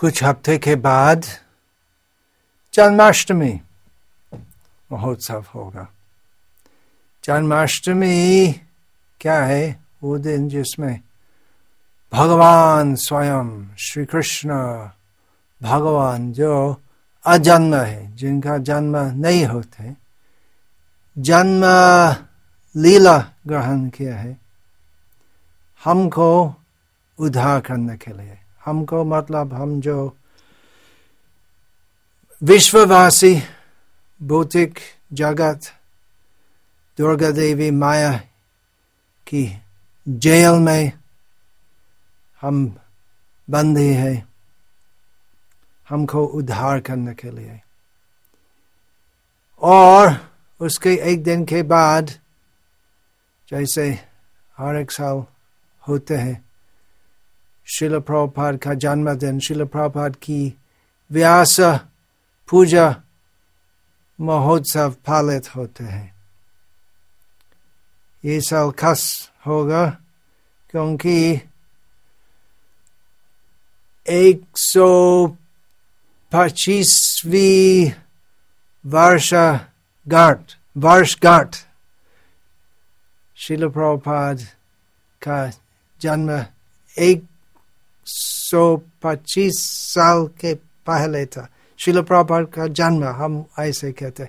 कुछ हफ्ते के बाद जन्माष्टमी महोत्सव होगा। जन्माष्टमी क्या है? वो दिन जिसमें भगवान स्वयं श्री कृष्ण भगवान जो अजन्म है, जिनका जन्म नहीं होते, जन्म लीला ग्रहण किया है हमको उद्धार करने के लिए। हमको मतलब हम जो विश्ववासी भौतिक जगत दुर्गा देवी माया की जेल में हम बंधे हैं, हमको उद्धार करने के लिए। और उसके एक दिन के बाद, जैसे हर एक साल होते हैं, श्रील प्रभुपाद का जन्मदिन, श्रील प्रभुपाद की व्यास पूजा महोत्सव पालित होते हैं। ये साल खास होगा क्योंकि 125वीं वर्षगांठ श्रील प्रभुपाद का जन्म 125 साल के पहले था। श्रील प्रभुपाद का जन्म हम ऐसे कहते,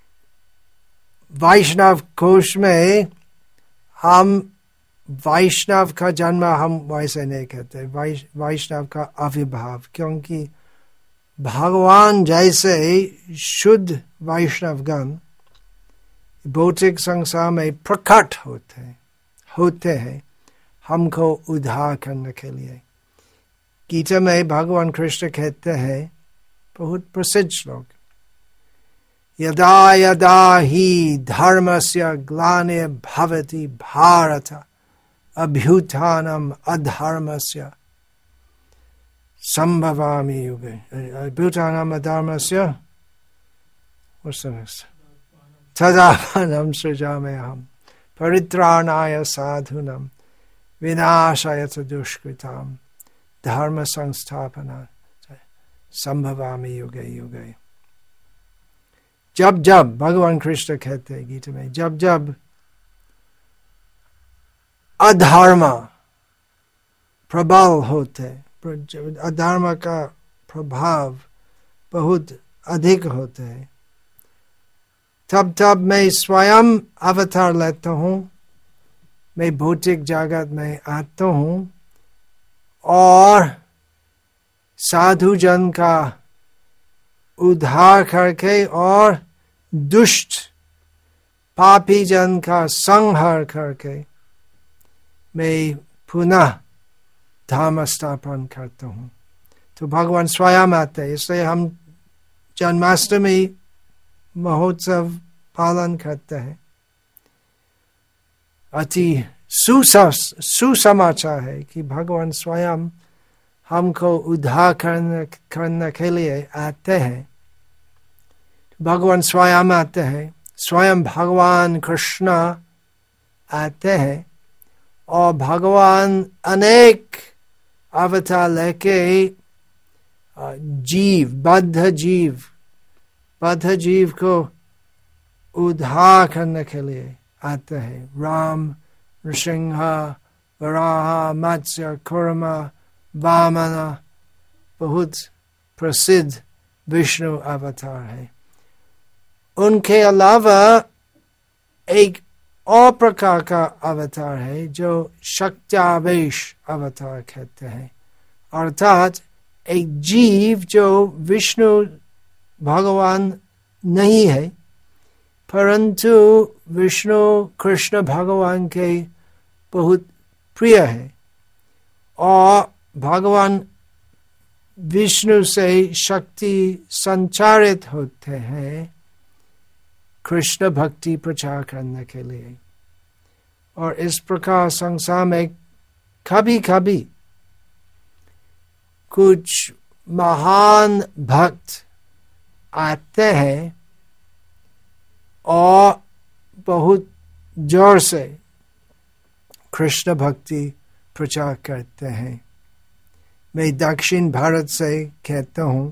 वैष्णव कोश में हम वैष्णव का जन्म हम वैसे नहीं कहते, वैष्णव का आविर्भाव, क्योंकि भगवान जैसे शुद्ध वैष्णवगण भौतिक संसार में प्रकट होते हैं हमको उद्धार करने के लिए। गीता में भगवान कृष्ण कहते हैं, बहुत प्रसिद्ध श्लोक, यदा यदा ही धर्मस्य ग्लानिर्भवति भारत अभ्युत्थानम् अधर्मस्य संभवामि युगे। अभ्युत्थानम् अधर्मस्य तदात्मानं सृजाम्यहम् परित्राणाय साधूनां विनाशाय च दुष्कृतां धर्म संस्थापनाय संभवामि युगे युगे। जब जब भगवान कृष्ण कहते हैं गीता में, जब जब अधर्म प्रबल होते, अधर्म का प्रभाव बहुत अधिक होते हैं, तब तब मैं स्वयं अवतार लेता हूँ, मैं भौतिक जगत में आता हूँ और साधु जन का उद्धार करके और दुष्ट पापी जन का संहार करके मैं पुनः धर्म स्थापन करता हूँ। तो भगवान स्वयं आते हैं, इसलिए हम जन्माष्टमी महोत्सव पालन करते हैं। अति सुसमाचार है कि भगवान स्वयं हमको उद्धार करने के लिए आते हैं। भगवान स्वयं आते हैं, स्वयं भगवान कृष्ण आते हैं और भगवान अनेक अवतार लेके बद्ध जीव को उद्धार करने के लिए आते हैं। राम, नृसिंह, वराह, मत्स्य, कूर्म, वामन बहुत प्रसिद्ध विष्णु अवतार है। उनके अलावा एक और प्रकार का अवतार है जो शक्त्यावेश अवतार कहते हैं, अर्थात एक जीव जो विष्णु भगवान नहीं है परंतु विष्णु कृष्ण भगवान के बहुत प्रिय है और भगवान विष्णु से शक्ति संचारित होते हैं कृष्ण भक्ति प्रचार करने के लिए। और इस प्रकार संसार में कभी कभी कुछ महान भक्त आते हैं और बहुत जोर से कृष्ण भक्ति प्रचार करते हैं। मैं दक्षिण भारत से कहता हूँ।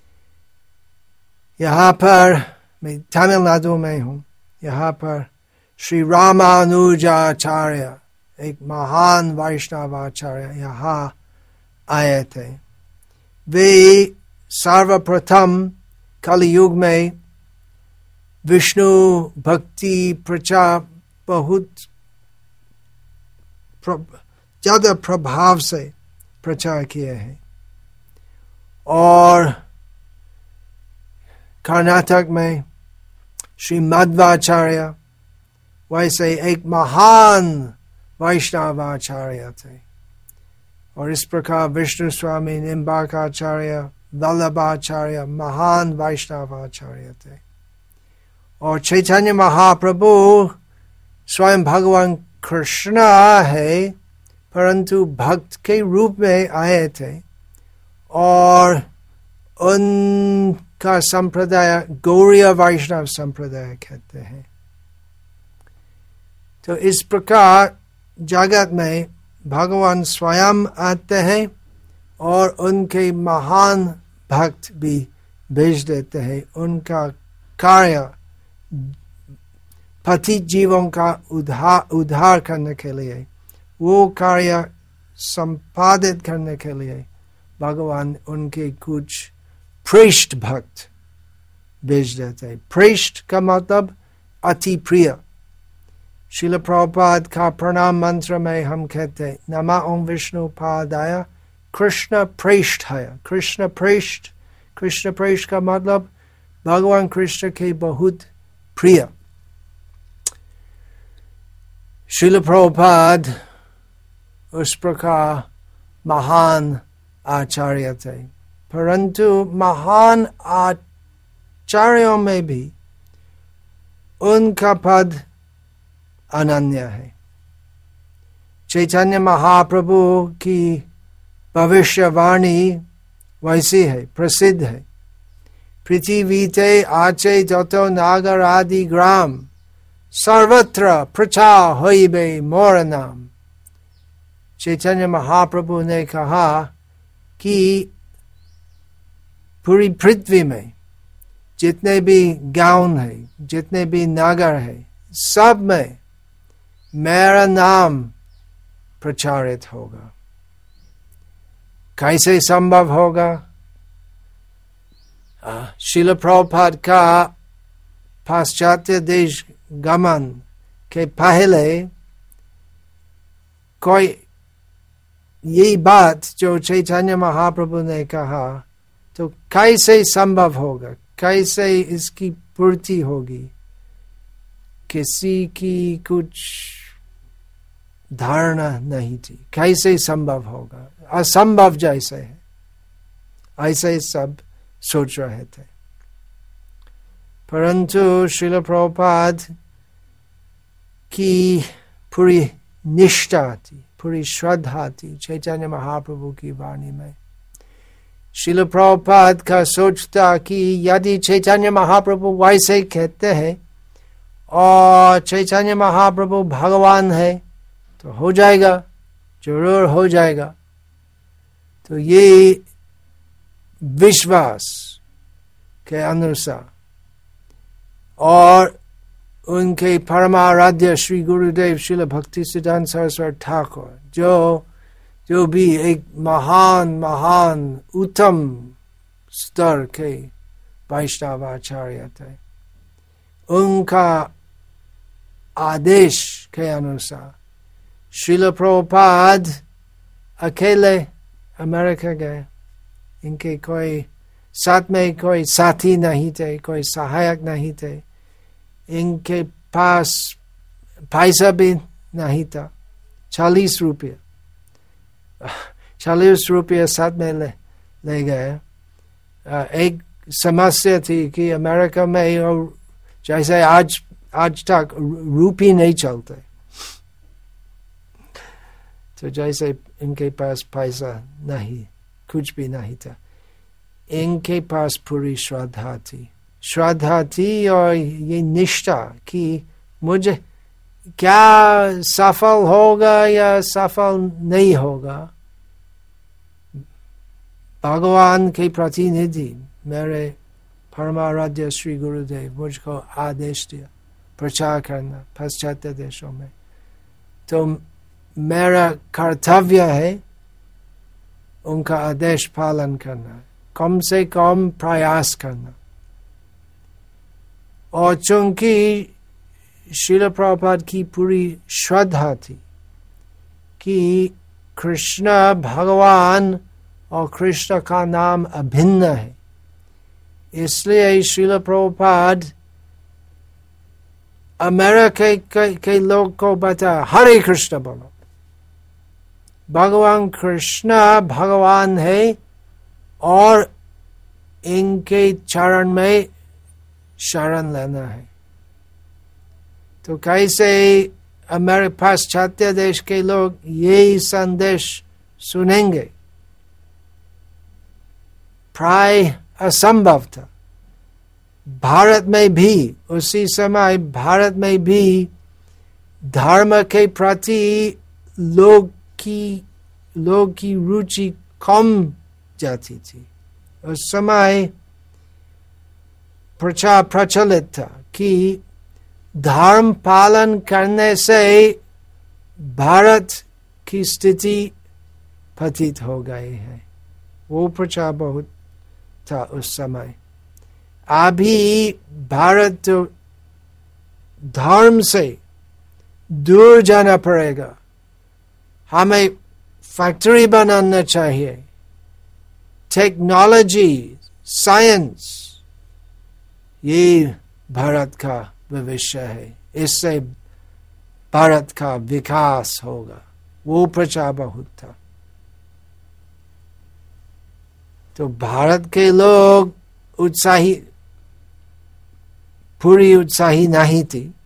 यहाँ पर मैं तमिलनाडु में हूँ। यहाँ पर श्री रामानुजाचार्य एक महान वैष्णवाचार्य यहाँ आए थे। वे सर्वप्रथम कलयुग में विष्णु भक्ति प्रचार बहुत ज्यादा प्रभाव से प्रचार किए हैं। और कर्नाटक में श्री मध्वाचार्य वैसे एक महान वैष्णवाचार्य थे। और इस प्रकार विष्णु स्वामी निम्बार्काचार्य, वल्लभाचार्य महान वैष्णवाचार्य थे। और चैतन्य महाप्रभु स्वयं भगवान कृष्ण है, परंतु भक्त के रूप में आए थे। और उनका संप्रदाय गौड़ीय वैष्णव संप्रदाय कहते हैं। तो इस प्रकार जगत में भगवान स्वयं आते हैं और उनके महान भक्त भी भेज देते हैं। उनका कार्य पतित जीवों का उद्धार करने के लिए, वो कार्य संपादित करने के लिए भगवान उनके कुछ श्रेष्ठ भक्त भेज देते हैं। श्रेष्ठ का मतलब अति प्रिय। श्रील प्रभुपाद का प्रणाम मंत्र में हम कहते हैं नमः ओम विष्णु पादाय कृष्ण प्रेष्ठाय। कृष्ण प्रेष्ठ, कृष्ण प्रेष्ठ का मतलब भगवान कृष्ण के बहुत प्रिय। श्रील प्रभुपाद उस प्रकार महान आचार्य थे, परंतु महान आचार्यों में भी उनका पद अनन्य है। चैतन्य महाप्रभु की भविष्यवाणी वैसी है, प्रसिद्ध है। पृथ्वीते आचे जतो नागर आदि ग्राम सर्वत्र प्रचार होइबे मोर नाम। चैतन्य महाप्रभु ने कहा कि पूरी पृथ्वी में जितने भी गांव है, जितने भी नगर है, सब में मेरा नाम प्रचारित होगा। कैसे संभव होगा? श्रील प्रभुपाद का पाश्चात्य देश गमन के पहले कोई यही बात जो चैतन्य महाप्रभु ने कहा, तो कैसे संभव होगा, कैसे इसकी पूर्ति होगी? किसी की कुछ धारणा नहीं थी, कैसे संभव होगा, असंभव जैसे है, ऐसे सब सोच रहे थे। परंतु श्रील प्रभुपाद की पूरी निष्ठा थी, पूरी श्रद्धा थी चैतन्य महाप्रभु की वाणी में। श्रील प्रभुपाद का सोचता कि यदि चैतन्य महाप्रभु वैसे कहते हैं और चैतन्य महाप्रभु भगवान है तो हो जाएगा, जरूर हो जाएगा। तो ये विश्वास के अनुसार और उनके परमाराध्य श्री गुरुदेव श्रील भक्ति सिद्धांत सरस्वती ठाकुर जो भी एक महान उत्तम स्तर के वैष्णवाचार्य थे, उनका आदेश के अनुसार श्रील प्रभुपाद अकेले अमेरिका गए। इनके कोई साथ में कोई साथी नहीं थे, कोई सहायक नहीं थे, इनके पास पैसा भी नहीं था। 40 रुपये साथ में ले गए। एक समस्या थी कि अमेरिका में और जैसे आज तक रुपये नहीं चलते, तो जैसे इनके पास पैसा नहीं, कुछ भी नहीं था। इनके पास पूरी श्रद्धा थी और ये निष्ठा कि मुझे क्या सफल होगा या सफल नहीं होगा, भगवान के प्रतिनिधि मेरे परमाराध्य श्री गुरुदेव मुझको आदेश दिया प्रचार करना पाश्चात्य देशों में, तो मेरा कर्तव्य है उनका आदेश पालन करना, कम से कम प्रयास करना। और चूंकि श्रील प्रभुपाद की पूरी श्रद्धा थी कि कृष्ण भगवान और कृष्ण का नाम अभिन्न है, इसलिए श्रील प्रभुपाद अमेरिका के लोग को बताया हरे कृष्ण बोलो, भगवान कृष्ण भगवान है और इनके चरण में शरण लेना है। तो कैसे हमारे पाश्चात्य देश के लोग यही संदेश सुनेंगे, प्राय असंभव था। भारत में भी उसी समय भारत में भी धर्म के प्रति लोग की रुचि कम जाती थी। उस समय प्रचार प्रचलित था कि धर्म पालन करने से भारत की स्थिति पतित हो गई है, वो प्रचार बहुत था उस समय। अभी भारत तो धर्म से दूर जाना पड़ेगा, हमें फैक्ट्री बनाना चाहिए, टेक्नोलॉजी साइंस ये भारत का भविष्य है, इससे भारत का विकास होगा, वो प्रचार बहुत था। तो भारत के लोग पूरी उत्साही नहीं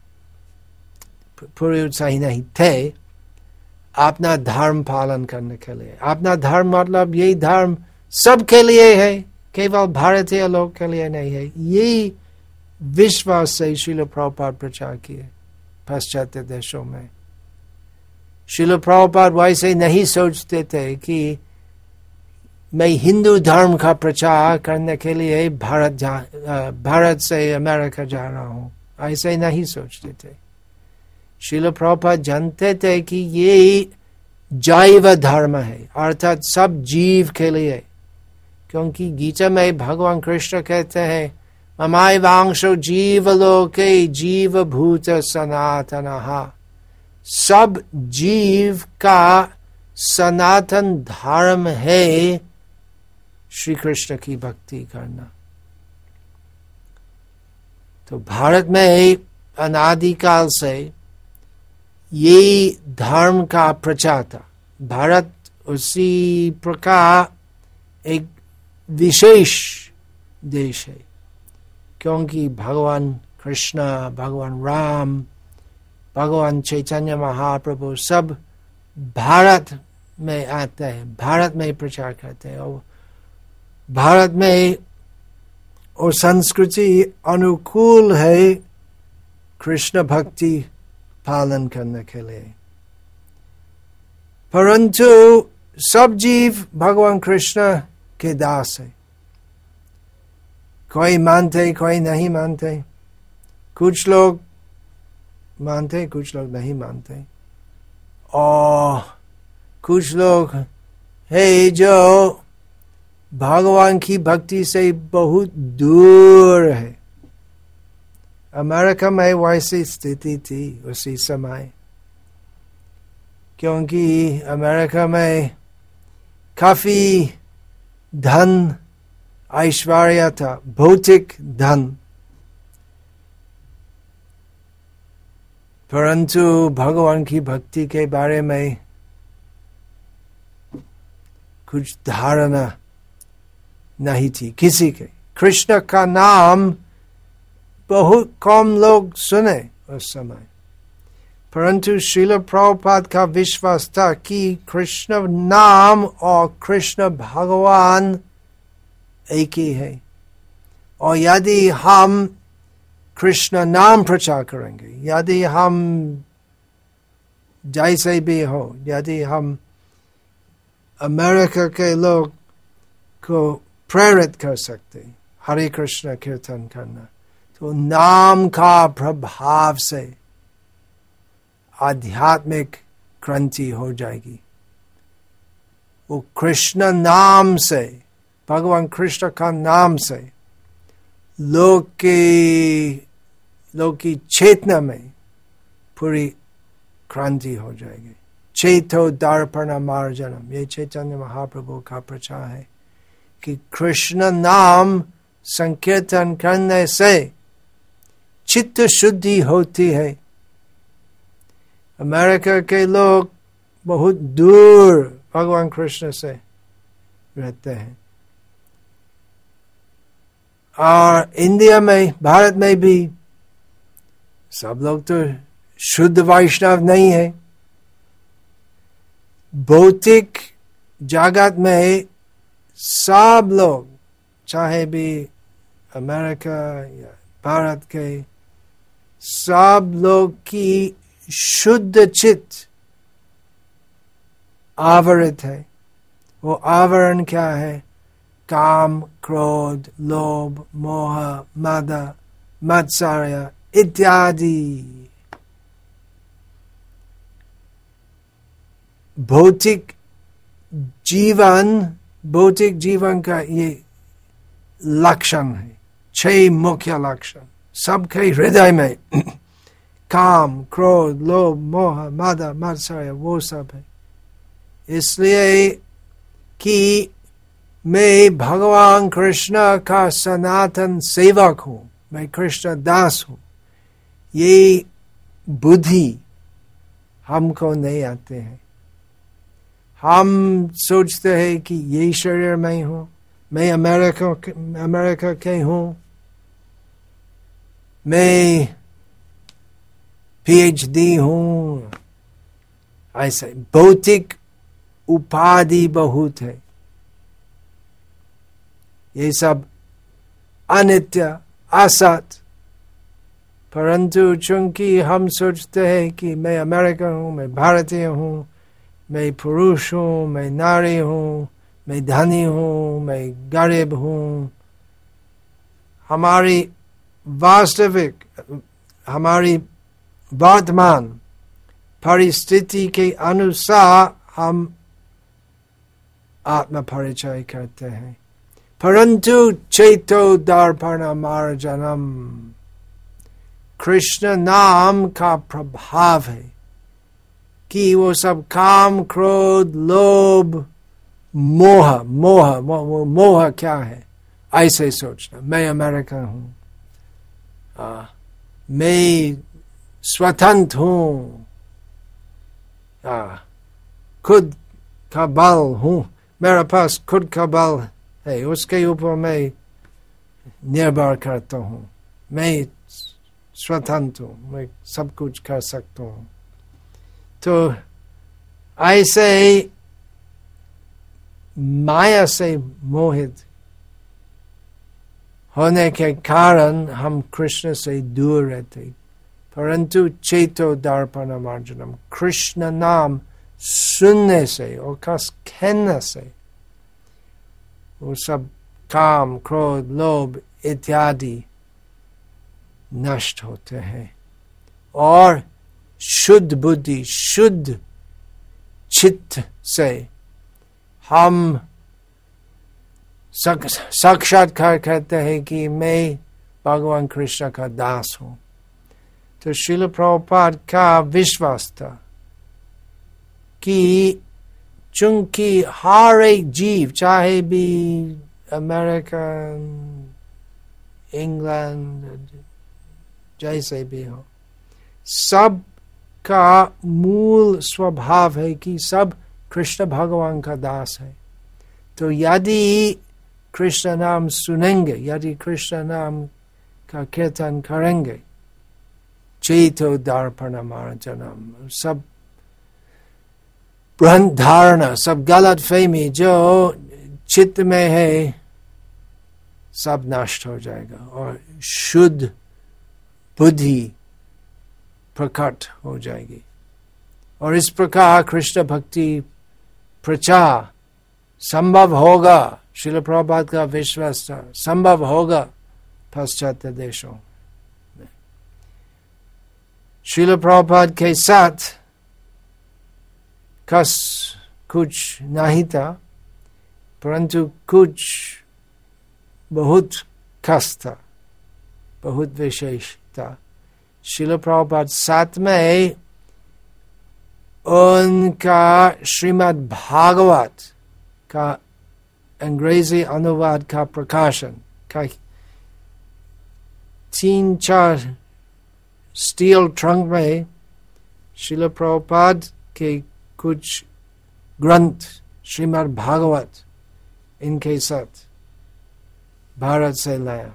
थे अपना धर्म पालन करने के लिए। अपना धर्म मतलब यही धर्म सबके लिए है, केवल भारतीय लोग के लिए नहीं है। यही विश्वास से श्रील प्रभुपाद प्रचार किए पाश्चात्य देशों में। श्रील प्रभुपाद वैसे नहीं सोचते थे कि मैं हिंदू धर्म का प्रचार करने के लिए भारत से अमेरिका जा रहा हूं, ऐसे नहीं सोचते थे। श्रील प्रभुपाद जानते थे कि ये जैव धर्म है, अर्थात सब जीव के लिए, क्योंकि गीता में भगवान कृष्ण कहते हैं ममाय वांशो जीवलोके जीवभूत सनातनः, सब जीव का सनातन धर्म है श्री कृष्ण की भक्ति करना। तो भारत में अनादिकाल से ये धर्म का प्रचार था। भारत उसी प्रकार एक विशेष देश है, क्योंकि भगवान कृष्ण, भगवान राम, भगवान चैतन्य महाप्रभु सब भारत में आते हैं, भारत में प्रचार करते हैं। और भारत में और संस्कृति अनुकूल है कृष्ण भक्ति पालन करने के लिए। परंतु सब जीव भगवान कृष्ण के दास है, कोई मानते कोई नहीं मानते, कुछ लोग मानते कुछ लोग नहीं मानते, और कुछ लोग है जो भगवान की भक्ति से बहुत दूर है। अमेरिका में वैसी स्थिति थी उसी समय, क्योंकि अमेरिका में काफी धन ऐश्वर्य था, भौतिक धन, परंतु भगवान की भक्ति के बारे में कुछ धारणा नहीं थी किसी के। कृष्ण का नाम बहुत कम लोग सुने उस समय, परंतु श्रील प्रभुपाद का विश्वास था कि कृष्ण नाम और कृष्ण भगवान एक ही है, और यदि हम कृष्ण नाम प्रचार करेंगे, यदि हम जैसे भी हो, यदि हम अमेरिका के लोग को प्रेरित कर सकते हरे कृष्ण कीर्तन करना। तो नाम का प्रभाव से आध्यात्मिक क्रांति हो जाएगी। वो कृष्ण नाम से, भगवान कृष्ण का नाम से लोग की चेतना में पूरी क्रांति हो जाएगी। चेतो दर्पण मार्जनम, ये चैतन्य महाप्रभु का प्रचार है कि कृष्ण नाम संकीर्तन करने से चित्त शुद्धि होती है। अमेरिका के लोग बहुत दूर भगवान कृष्ण से रहते हैं, और इंडिया में, भारत में भी सब लोग तो शुद्ध वैष्णव नहीं है। भौतिक जगत में सब लोग, चाहे भी अमेरिका या भारत के, सब लोग की शुद्ध चित्त आवरित है। वो आवरण क्या है? काम, क्रोध, लोभ, मोह, मद, मत्सर्य इत्यादि। भौतिक जीवन का ये लक्षण है, 6 मुख्य लक्षण सबके हृदय में काम, क्रोध, लोभ, मोह, मद, मत्सर्य वो सब है। इसलिए कि मैं भगवान कृष्ण का सनातन सेवक हूं, मैं कृष्ण दास हूं, ये बुद्धि हमको नहीं आते हैं। हम सोचते हैं कि ये शरीर में हूं, मैं अमेरिका के हूं, मैं PhD हूं। ऐसे भौतिक उपाधि बहुत है, ये सब अनित्य, असत। परंतु चूंकि हम सोचते हैं कि मैं अमेरिकन हूं, मैं भारतीय हूं, मैं पुरुष हूं, मैं नारी हूं, मैं धनी हूं, मैं गरीब हूं, हमारी वर्तमान परिस्थिति के अनुसार हम आत्म परिचय करते हैं। परंतु चैतो दर्पण मार्जनम, कृष्ण नाम का प्रभाव है कि वो सब काम, क्रोध, लोभ, मोह क्या है? ऐसे सोचना, मैं अमेरिकन हूं, मैं स्वतंत्र हूं, खुद का बल हूं, मेरे पास खुद का बल है, उसके ऊपर मैं निर्भर करता हूं, मैं स्वतंत्र हूं, मैं सब कुछ कर सकता हूं। तो ऐसे माया से मोहित होने के कारण हम कृष्ण से दूर रहते। परंतु चेतो दर्पण मार्जनम, कृष्ण नाम सुनने से और कहने से वो सब काम, क्रोध, लोभ इत्यादि नष्ट होते हैं, और शुद्ध बुद्धि, शुद्ध चित्त से हम साक्षात्कार करते हैं कि मैं भगवान कृष्ण का दास हूं। तो श्रील प्रभुपाद का विश्वास था कि चूंकि हर एक जीव, चाहे भी अमेरिकन, इंग्लैंड, जैसे भी हो, सब का मूल स्वभाव है कि सब कृष्ण भगवान का दास है। तो यदि कृष्ण नाम सुनेंगे, यदि कृष्ण नाम का कीर्तन करेंगे, चेतो दर्पण मार्जनम, सब भ्रम धारणा, सब गलत फहमी जो चित्त में है, सब नष्ट हो जाएगा और शुद्ध बुद्धि प्रकट हो जाएगी। और इस प्रकार कृष्ण भक्ति प्रचार संभव होगा, श्रील प्रभुपाद का विश्वास था संभव होगा पाश्चात्य देशों में। श्रील प्रभुपाद के साथ कुछ नहीं था, परंतु कुछ बहुत खास था, बहुत विशेष था। श्रील प्रभुपाद साथ में उनका श्रीमद् भागवत का अंग्रेजी अनुवाद का प्रकाशन का 3-4 स्टील ट्रंक में श्रील प्रभुपाद के कुछ ग्रंथ श्रीमद् भागवत इनके साथ भारत से लाया।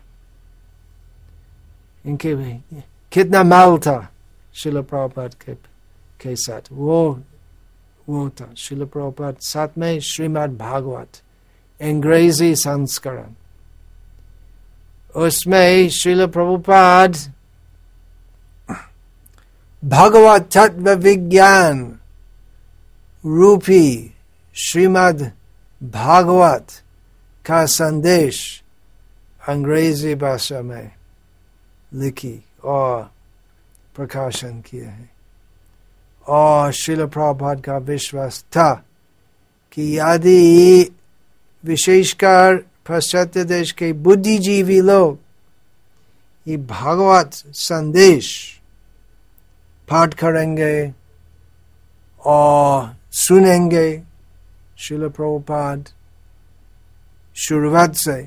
इनके कितना माल था श्रील प्रभुपाद के साथ, वो था श्रील प्रभुपाद साथ में श्रीमद् भागवत अंग्रेजी संस्करण। उसमें श्रील प्रभुपाद भगवत तत्व विज्ञान रूपी श्रीमद् भागवत का संदेश अंग्रेजी भाषा में लिखी और प्रकाशन किया है। और श्रील प्रभुपाद का विश्वास था कि यदि विशेषकर पाश्चात्य देश के बुद्धिजीवी लोग ये भागवत संदेश पाठ करेंगे और सुनेंगे, श्रील प्रभुपाद शुरुआत से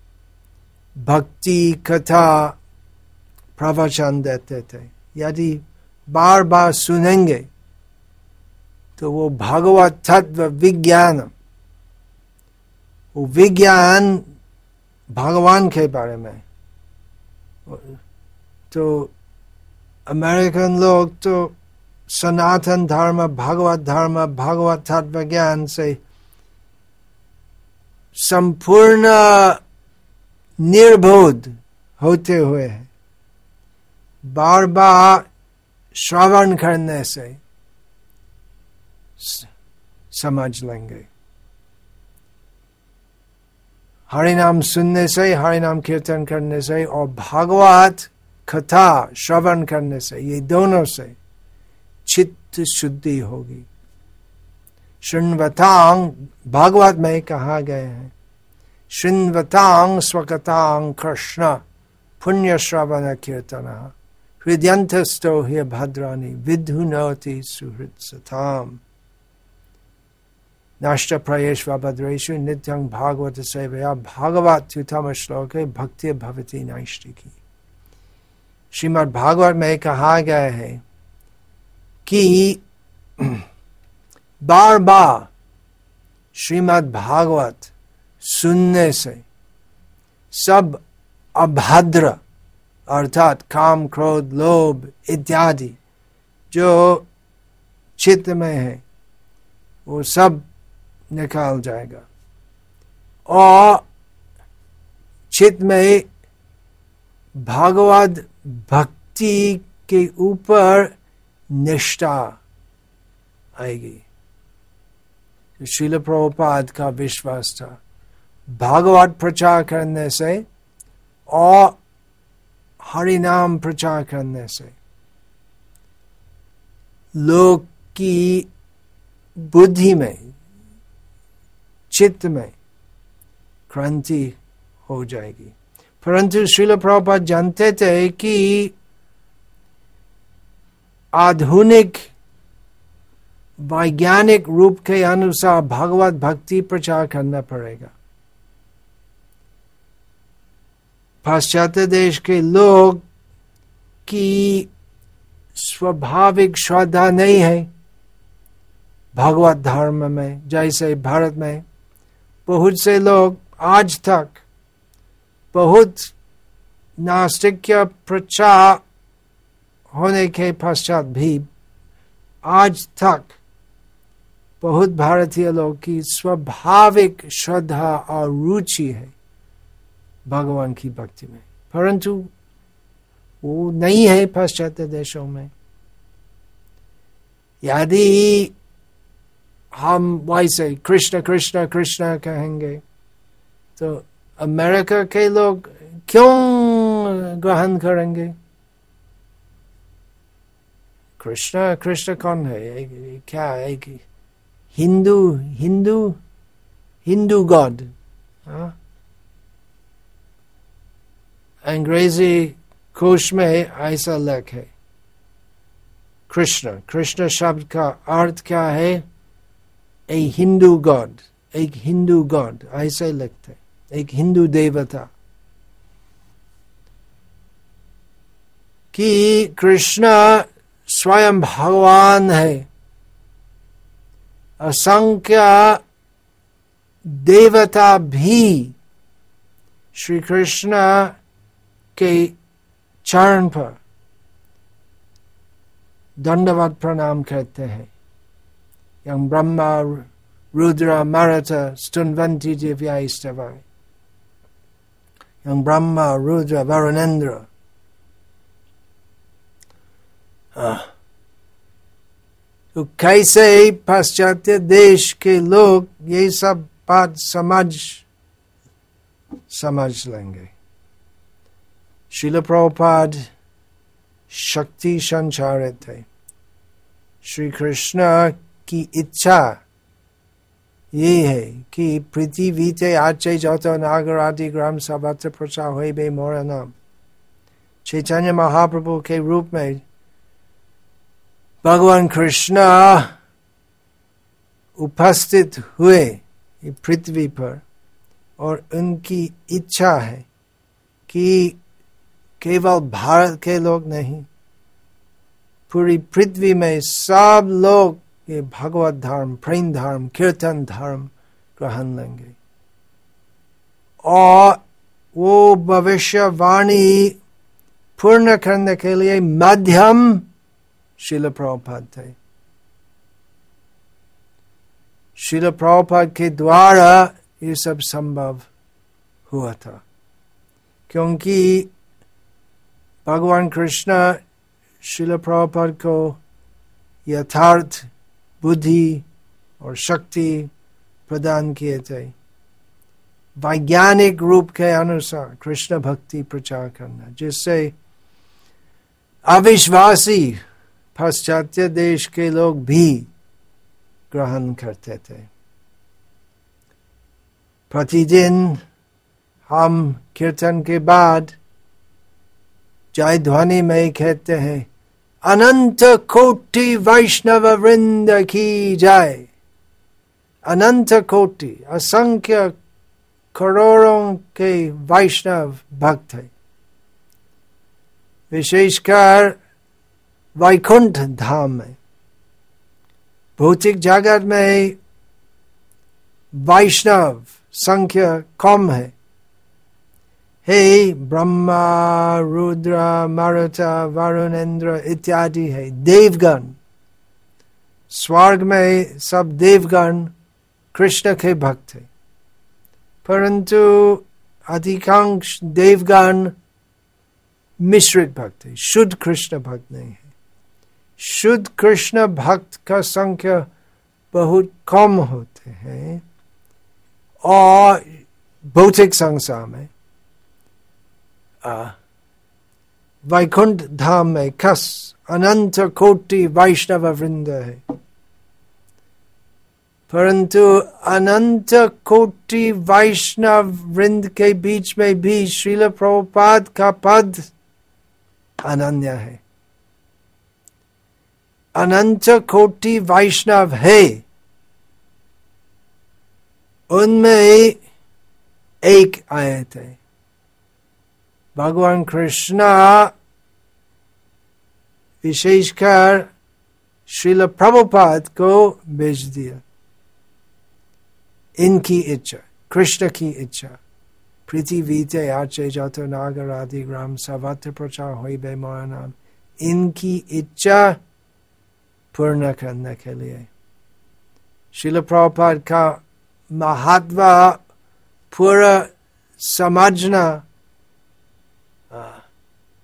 भक्ति कथा प्रवचन देते थे। यदि बार बार सुनेंगे तो वो भगवत तत्व विज्ञान, वो विज्ञान भगवान के बारे में, तो अमेरिकन लोग तो सनातन धर्म, भगवत धर्म, भगवत तत्व ज्ञान से संपूर्ण निर्बोध होते हुए हैं। बार बार श्रवण करने से समझ लेंगे, हरिनाम सुनने से, हरिनाम कीर्तन करने से और भागवत कथा श्रवण करने से, ये दोनों से चित्त शुद्धि होगी। शृण्वतां भागवत में कहा गया है, शृण्वतां स्वकतां कृष्ण पुण्य श्रवण कीर्तन हृदयंतस्थो हि भद्राणि विधुनोति सुहृत्सताम् नष्ट प्रयेष्व भद्रेषु नित्यं भागवत सेवया भागवत युतम श्लोके भक्ति भवति नैष्टिकी। श्रीमद् भागवत में कहा गया है कि बार बार श्रीमद् भागवत सुनने से सब अभद्र अर्थात काम, क्रोध, लोभ इत्यादि जो चित्त में है वो सब निकाल जाएगा और चित्त में भागवत भक्ति के ऊपर निष्ठा आएगी। श्रील प्रभुपाद का विश्वास था भागवत प्रचार करने से और हरिनाम प्रचार करने से लोग की बुद्धि में, चित्त में क्रांति हो जाएगी। परंतु श्रील प्रभुपाद जानते थे कि आधुनिक वैज्ञानिक रूप के अनुसार भगवत भक्ति प्रचार करना पड़ेगा। पाश्चात्य देश के लोग की स्वाभाविक श्रद्धा नहीं है भगवत धर्म में। जैसे भारत में बहुत से लोग आज तक बहुत नास्तिक्य प्रचार होने के पश्चात भी आज तक बहुत भारतीय लोग की स्वाभाविक श्रद्धा और रुचि है भगवान की भक्ति में, परंतु वो नहीं है पाश्चात्य देशों में। यदि हम वैसे कृष्ण कृष्ण कृष्ण कहेंगे, तो अमेरिका के लोग क्यों ग्रहण करेंगे? कृष्ण कृष्ण कौन है? क्या एक हिंदू गॉड। अंग्रेजी कोश में ऐसा लेख है, कृष्ण कृष्ण शब्द का अर्थ क्या है? ए हिंदू गॉड, एक हिंदू गॉड, ऐसे लिखते, एक हिंदू देवता। कि कृष्ण स्वयं भगवान है, असंख्य देवता भी श्री कृष्ण के चरण पर दंडवत प्रणाम करते हैं। यं ब्रह्मा रुद्र मरुत स्तुन्वन्ति दिव्यैस्तवैः, यं ब्रह्मा रुद्र वरुणेन्द्र। तो कैसे पाश्चात्य देश के लोग ये सब बात समझ लेंगे? श्रील प्रभुपाद शक्ति संचारित थे। श्री कृष्ण की इच्छा ये है कि पृथ्वी ते आचे जतो नागर आदि ग्राम सर्वत्र प्रचार हुए बे मोर नाम। चैतन्य महाप्रभु के रूप में भगवान कृष्ण उपस्थित हुए पृथ्वी पर, और उनकी इच्छा है कि केवल भारत के लोग नहीं, पूरी पृथ्वी में सब लोग ये भगवत धर्म, प्रेम धर्म, कीर्तन धर्म ग्रहण लेंगे। और वो भविष्यवाणी पूर्ण करने के लिए माध्यम श्रील प्रभुपाद थे। श्रील प्रभुपाद के द्वारा ये सब संभव हुआ था, क्योंकि भगवान कृष्ण श्रील प्रभुपाद को यथार्थ बुद्धि और शक्ति प्रदान किए थे, वैज्ञानिक रूप के अनुसार कृष्ण भक्ति प्रचार करना, जिससे अविश्वासी पाश्चात्य देश के लोग भी ग्रहण करते थे। प्रतिदिन हम कीर्तन के बाद जय ध्वनि में कहते हैं, अनंत कोटि वैष्णव वृंद की जय। अनंत कोटि, असंख्य करोड़ों के वैष्णव भक्त है। विशेषकर वैकुंठ धाम में, भौतिक जगत में वैष्णव संख्या कम है। हे ब्रह्मा रुद्र मरुत वरुणेन्द्र इत्यादि है देवगण। स्वर्ग में सब देवगण कृष्ण के भक्त है, परंतु अधिकांश देवगण मिश्रित भक्त है, शुद्ध कृष्ण भक्त नहीं है। शुद्ध कृष्ण भक्त का संख्या बहुत कम होते हैं, और भौतिक संसार में वैकुंठ धाम में खस अनंत कोटि वैष्णव वृंद है, परंतु अनंत कोटि वैष्णव वृंद के बीच में भी श्रील प्रभुपाद का पद अनन्य है। अनंत कोटि वैष्णव है, उनमें एक आए थे। भगवान कृष्ण विशेषकर श्रील प्रभुपाद को भेज दिया। इनकी इच्छा, कृष्ण की इच्छा, पृथ्वी ते आचे जातो नागर आदि ग्राम सर्वत्र प्रचार हुई बे मोर नाम। इनकी इच्छा पूर्ण करने के लिए श्रील प्रभुपाद का महत्व पूरा समझना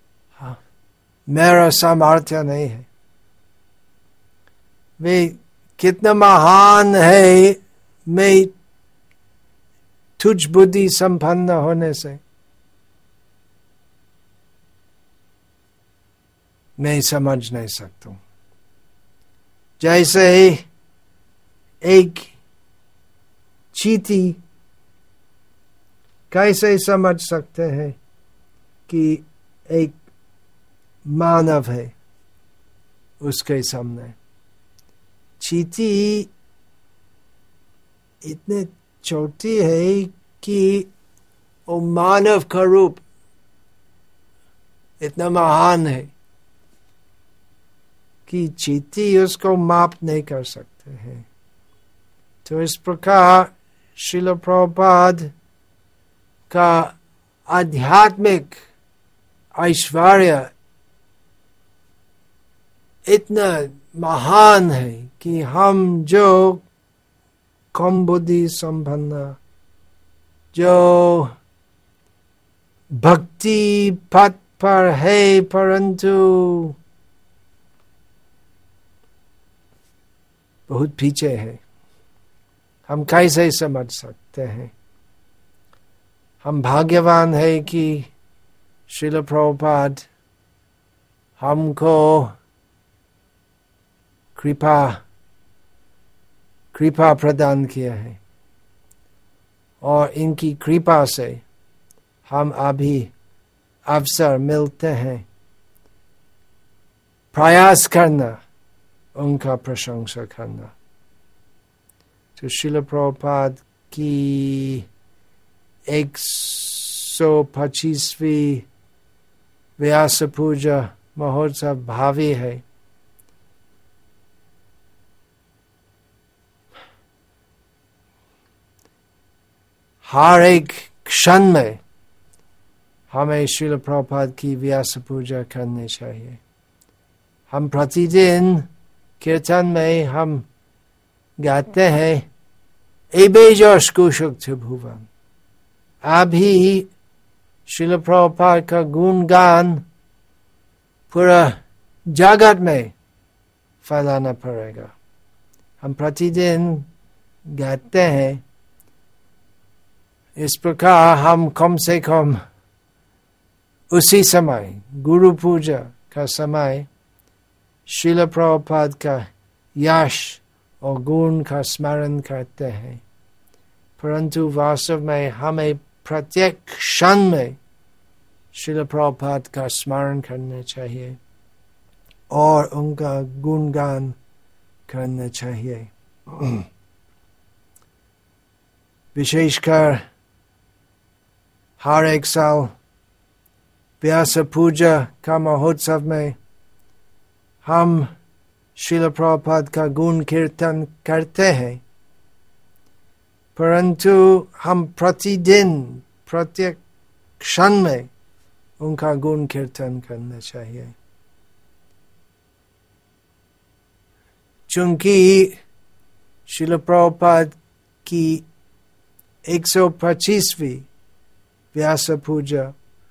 मेरा सामर्थ्य नहीं है। वे कितना महान है मैं तुझ बुद्धि संपन्न होने से, मैं समझ नहीं सकता हूं। जैसे एक चींटी कैसे समझ सकते हैं कि एक मानव है उसके सामने। चींटी इतने छोटी है कि वो मानव का रूप इतना महान है कि चींटी उसको माप नहीं कर सकते हैं। तो इस प्रकार श्रील प्रभुपाद का आध्यात्मिक ऐश्वर्य इतना महान है कि हम जो कम बुद्धि संपन्न, जो भक्ति पथ पर है परंतु बहुत पीछे है, हम कैसे समझ सकते हैं। हम भाग्यवान है कि श्रील प्रभुपाद हमको कृपा प्रदान किया है और इनकी कृपा से हम अभी अवसर मिलते हैं प्रयास करना, उनका प्रशंसा करना। तो श्रील प्रभुपाद की 125वीं व्यास पूजा महोत्सव भावी है। हर एक क्षण में हमें श्रील प्रभुपाद की व्यास पूजा करनी चाहिए। हम प्रतिदिन कीर्तन में हम गाते हैं एबे जोश कुशुक भुवन। अभी श्रील प्रभुपाद का गुणगान पूरा जगत में फैलाना पड़ेगा। हम प्रतिदिन गाते हैं। इस प्रकार हम कम से कम उसी समय गुरु पूजा का समय श्रील प्रभुपाद का यश और गुण का स्मरण करते हैं। परंतु वास्तव में हमें प्रत्येक क्षण में श्रील प्रभुपाद का स्मरण करना चाहिए और उनका गुणगान करना चाहिए। विशेषकर हर एक साल व्यास पूजा का महोत्सव में हम श्रील प्रभुपाद का गुण कीर्तन करते हैं, परंतु हम प्रतिदिन प्रत्येक क्षण में उनका गुण कीर्तन करना चाहिए। चूंकि श्रील प्रभुपाद की 125वीं व्यास पूजा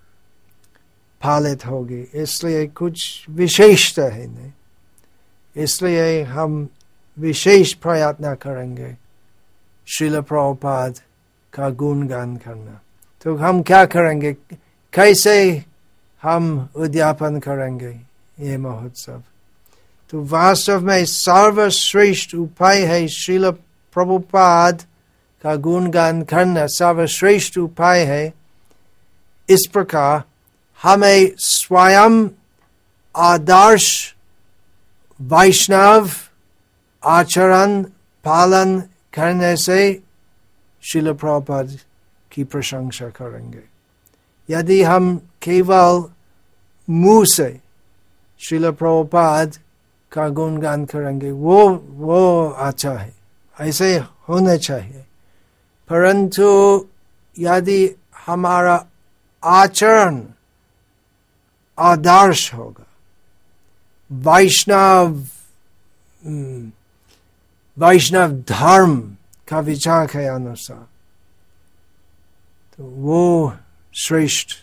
पालित होगी, इसलिए कुछ विशेषता है नहीं, इसलिए हम विशेष प्रयत्न करेंगे श्रील प्रभुपाद का गुणगान करना। तो हम क्या करेंगे, कैसे हम उद्यापन करेंगे ये महोत्सव? तो वास्तव में सर्वश्रेष्ठ उपाय है श्रील प्रभुपाद का गुणगान करना। सर्वश्रेष्ठ उपाय है इस प्रकार हमें स्वयं आदर्श वैष्णव आचरण पालन करने से श्रील प्रभुपाद की प्रशंसा करेंगे। यदि हम केवल मुंह से श्रील प्रभुपाद का गुणगान करेंगे, वो अच्छा है, ऐसे होना चाहिए। परंतु यदि हमारा आचरण आदर्श होगा, वैष्णव धर्म का विचार के अनुसार, तो वो श्रेष्ठ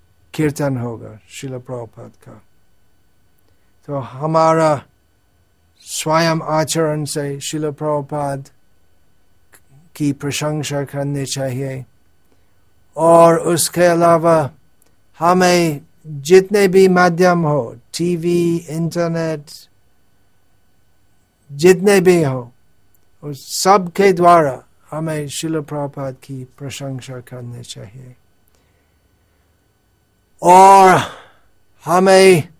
कीर्तन होगा श्रील प्रभुपाद का। तो हमारा स्वयं आचरण से श्रील प्रभुपाद की प्रशंसा करनी चाहिए। और उसके अलावा हमें जितने भी माध्यम हो, टीवी, इंटरनेट, जितने भी हो, उस सब के द्वारा हमें श्रील प्रभुपाद की प्रशंसा करनी चाहिए। और हमें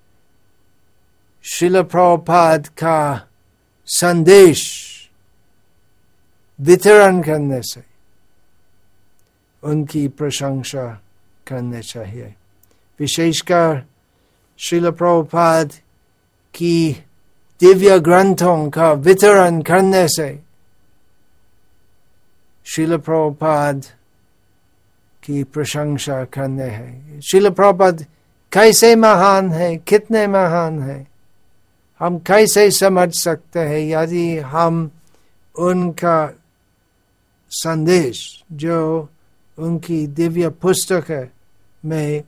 श्रील प्रभुपाद का संदेश वितरण करने से उनकी प्रशंसा करनी चाहिए। विशेषकर श्रील प्रभुपाद की दिव्य ग्रंथों का वितरण करने से श्रील प्रभुपाद की प्रशंसा करने हैं। श्रील प्रभुपाद कैसे महान है, कितने महान है, हम कैसे समझ सकते हैं यदि हम उनका संदेश जो उनकी दिव्य पुस्तक में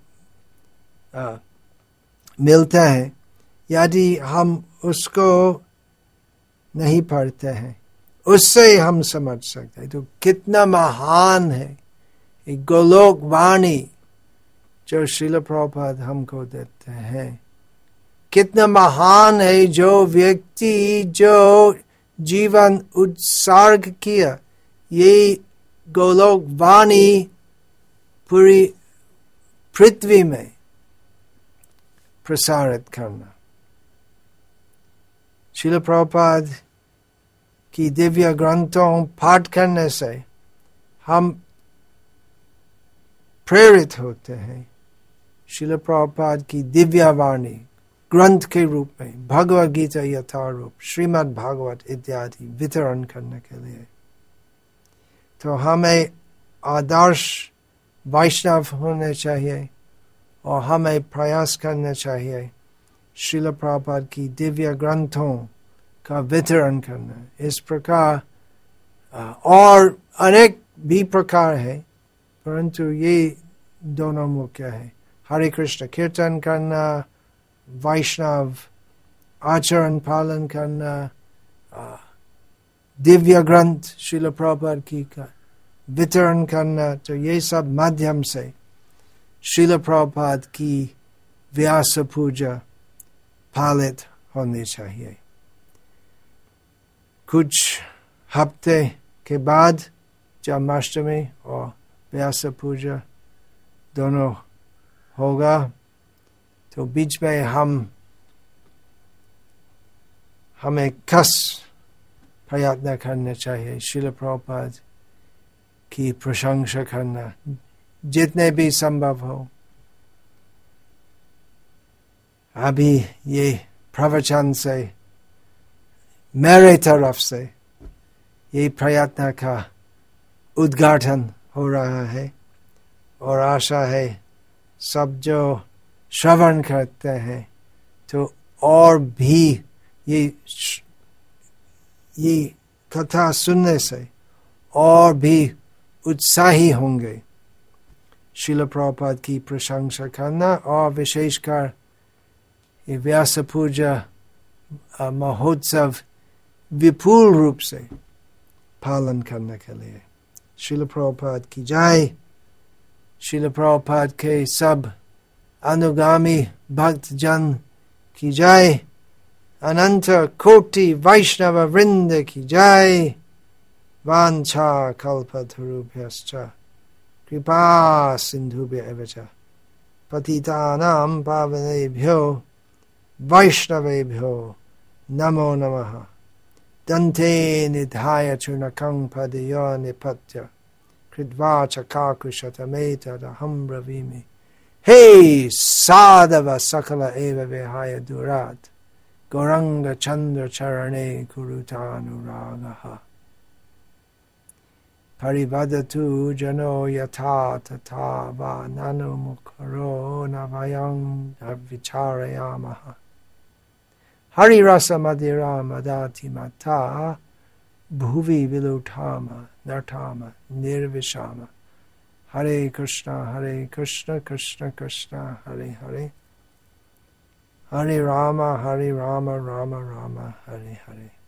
मिलता है, यदि हम उसको नहीं पढ़ते हैं, उससे हम समझ सकते हैं तो कितना महान है ये गोलोक वाणी जो श्रील प्रभुपाद हमको देते हैं। कितना महान है जो व्यक्ति जो जीवन उत्सर्ग किया ये गोलोक वाणी पूरी पृथ्वी में प्रसारित करना। श्रील प्रभुपाद की दिव्य ग्रंथों पाठ करने से हम प्रेरित होते हैं। श्रील प्रभुपाद की दिव्य वाणी ग्रंथ के रूप में भगवद गीता यथारूप, श्रीमद् भागवत इत्यादि वितरण करने के लिए। तो हमें आदर्श वैष्णव होने चाहिए और हमें प्रयास करना चाहिए श्रील प्रभुपाद की दिव्य ग्रंथों का वितरण करना। इस प्रकार और अनेक भी प्रकार है, परंतु ये दोनों मुख्य है। हरे कृष्ण कीर्तन करना, वैष्णव आचरण पालन करना, दिव्य ग्रंथ श्रील प्रभुपाद की का वितरण करना, तो ये सब माध्यम से श्रील प्रभुपाद की व्यास पूजा पालित होनी चाहिए। कुछ हफ्ते के बाद जन्माष्टमी और व्यास पूजा दोनों होगा, तो बीच में हमें खास प्रयत्न करना चाहिए श्रील प्रभुपाद की प्रशंसा करना जितने भी संभव हो। अभी ये प्रवचन से मेरे तरफ से ये प्रयत्न का उद्घाटन हो रहा है और आशा है सब जो श्रवण करते हैं तो और भी ये कथा सुनने से और भी उत्साही होंगे श्रील प्रभुपाद की प्रशंसा करना और विशेषकर ये व्यास पूजा महोत्सव विपुल रूप से पालन करने के लिए। श्रील प्रभुपाद की जय। श्रील प्रभुपाद के सब अनुगामी भक्त जन की जय। अनंत कोटि वैष्णव वृंद की जय। वांछा कल्पतरुभ्यश्च कृपा सिंधुभ्येव च पतितानां पावनेभ्यो वैष्णवेभ्यो नमो नमः। दन्ते निधाय चूर्णकं पदयो निपत्य कृत्वा च काकुशतमेतदहं ब्रवीमि। हे साधव सकल एव विहाय दूरात् गौरंग चंद्र चरणे कुरुतानुरागः। परिवदतु जनो यथा तथा वा ननु मुखरो न वयं विचारयामः। हरिरस मदिरा मदाति मता भुवि विलुठाम नठाम निर्विशाम। हरे Krishna Krishna Krishna Hare Hare Hare Rama, Rama Rama, Hare Hare.